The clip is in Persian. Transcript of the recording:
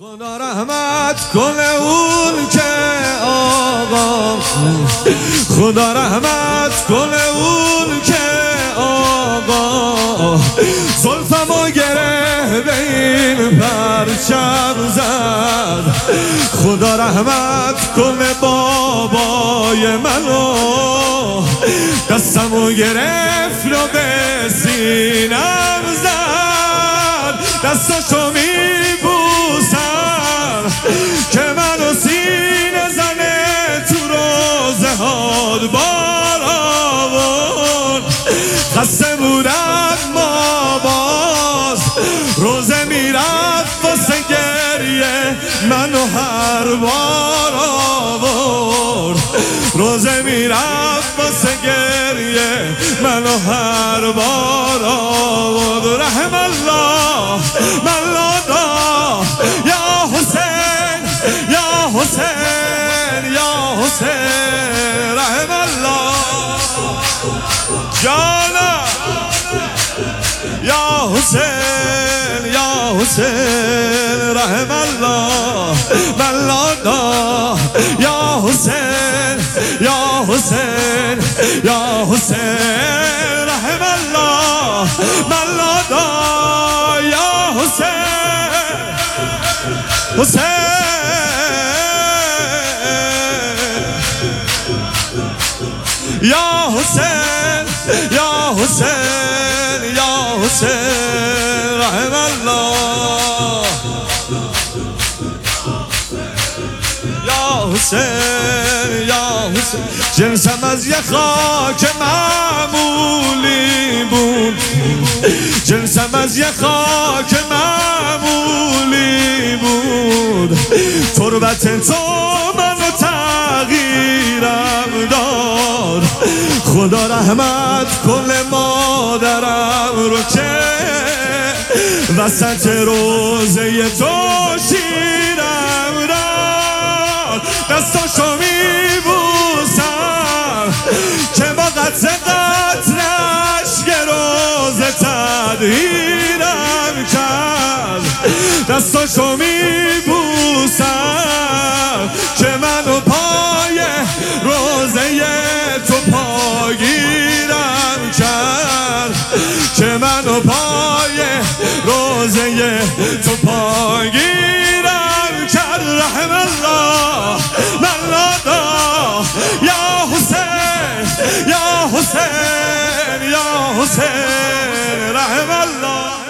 خدا رحمت کنه اون که آقا، خدا رحمت کنه اون که آقا زلفمو گره به این پرچم زد. خدا رحمت کنه بابای منو، دستمو گرفت و به سینم زد. دستاشو میبوسم که منو سینه زنه تو روزه هاد بار آورد. خسته بودم ما باز روزه میرفت واسه گریه منو هر بار آورد. روزه میرفت واسه گریه منو هر بار آورد. رحم الله مولانا یا حسین یا حسین یا حسین. رحم الله جانا یا حسین یا حسین. رحم الله مولانا یا حسین یا حسین یا حسین. رحم الله مولانا یا حسین حسین یا حسین یا حسین یا حسین. رحم الله یا حسین یا حسین. جنسم از یه خاک معمولی بود، جنسم از یه خاک معمولی بود. تربت تو منو تغییرم داد. خدا رحمت کنه مادرم رو که وسط روزه تو شیرم داد. دستاشو میبوسم که با قطع قطرش یه روزه تدهیرم کرد. دستاشو میبوسم که منو پای روزه تو پاگیرم کرد، که منو پای روزه تو پاگیرم کرد. رحم الله مولانا یا حسین یا حسین یا حسین. رحم الله